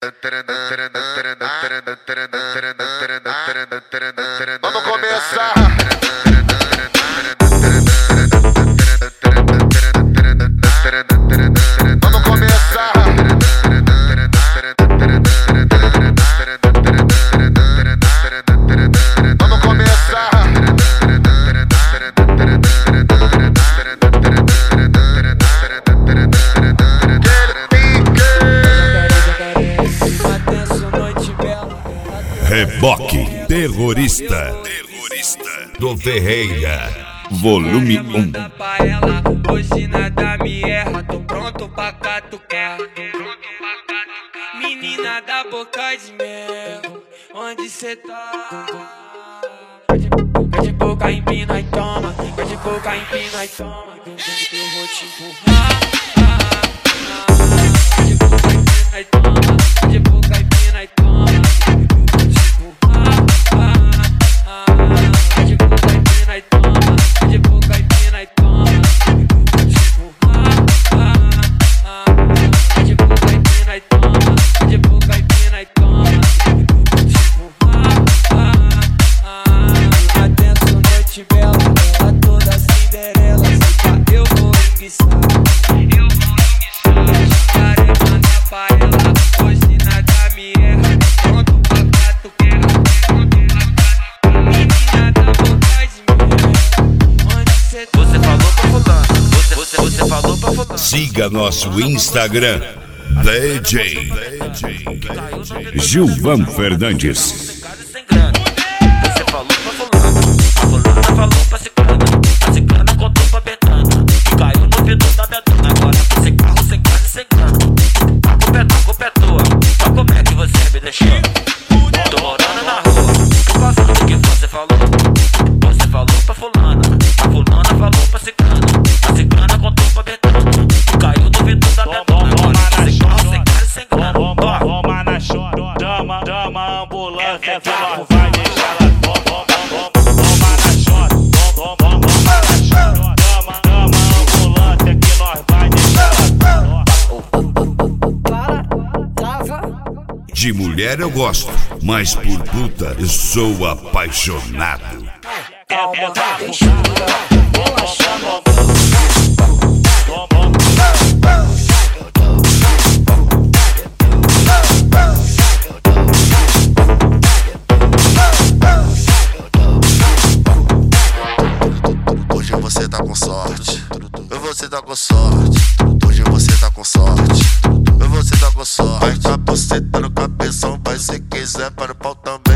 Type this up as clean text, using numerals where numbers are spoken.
Vamos começar. Vamos começar. Vamos começar. Reboque Terrorista do Ferreira, volume 1. Hoje nada me erra, tô pronto pra catucar. Menina da boca de mel, onde cê tá? Quer de boca empina e toma, quer de boca empina e toma. Eu vou te empurrar. Quer de boca empina e toma, quer de boca empina e toma. Siga nosso Instagram, DJ Gilvan Fernandes. Você falou pra fulana falou pra ciclana contou pra betana, que caiu no vidro da betana. Agora sem carro, sem casa, sem grana. A culpa é tua, mas como é que você me deixou? Tô morando na rua, tô passando o que você falou. Você falou pra fulana falou pra ciclana contou pra betana, que caiu no vidro da betana. Agora sem carro, sem casa, sem grana. Toma na chora, dama ambulância, que nós vai deixar ela. Toma na chora, dama ambulância, que nós vai deixar ela. De mulher eu gosto, mas por puta eu sou apaixonado. Hoje você tá com sorte. Você tá com sorte. Hoje você tá com sorte. Você tá com sorte. Vai pra você tá no cabeção. Vai se quiser para o pau também.